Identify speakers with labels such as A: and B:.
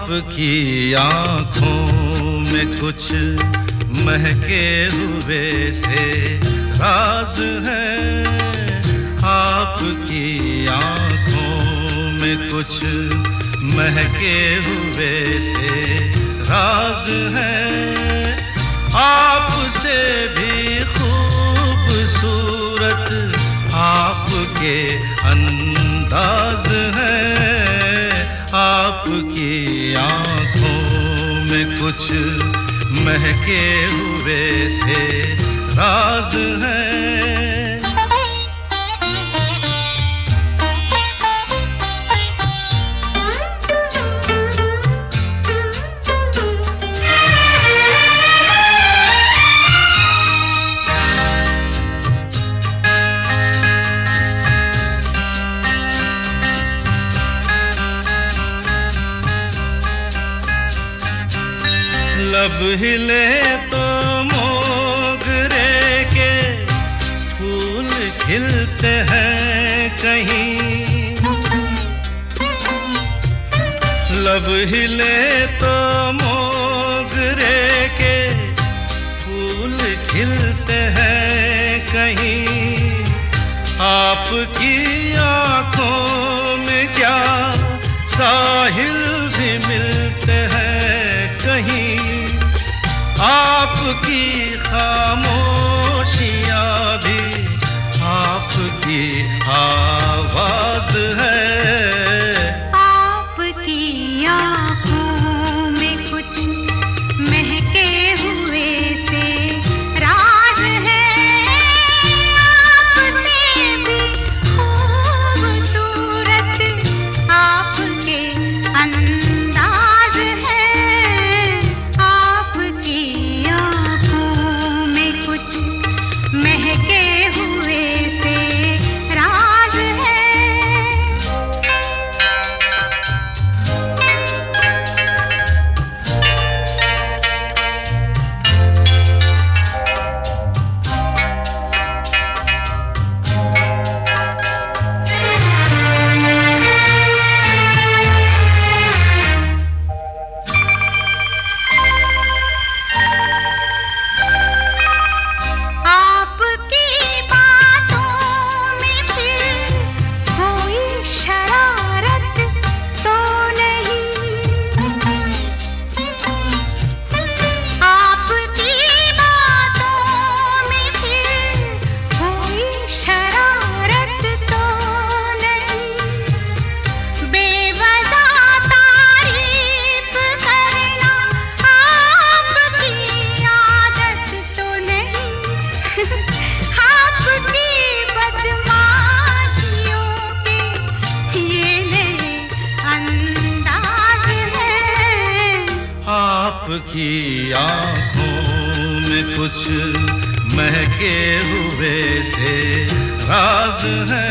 A: आपकी आँखों में कुछ महके हुए से राज है। आपकी आँखों में कुछ महके हुए से राज है। आपसे भी खूबसूरत आपके अंदाज है। आपकी आँखों में कुछ महके हुए से राज है। लब हिले तो मोगरे के फूल खिलते हैं कहीं। लब हिले तो मोगरे के फूल खिलते हैं कहीं। आपकी आँखों में क्या साहिल भी मिलते हैं कहीं। आपकी खामोशियाँ भी आपकी आवाज है।
B: आपकी आँखों में कुछ महके हुए से राज है। आपसे भी खूबसूरत आपके अंदाज है। महके हुए से राज है।
A: आपकी आँखों में कुछ महके हुए से राज है।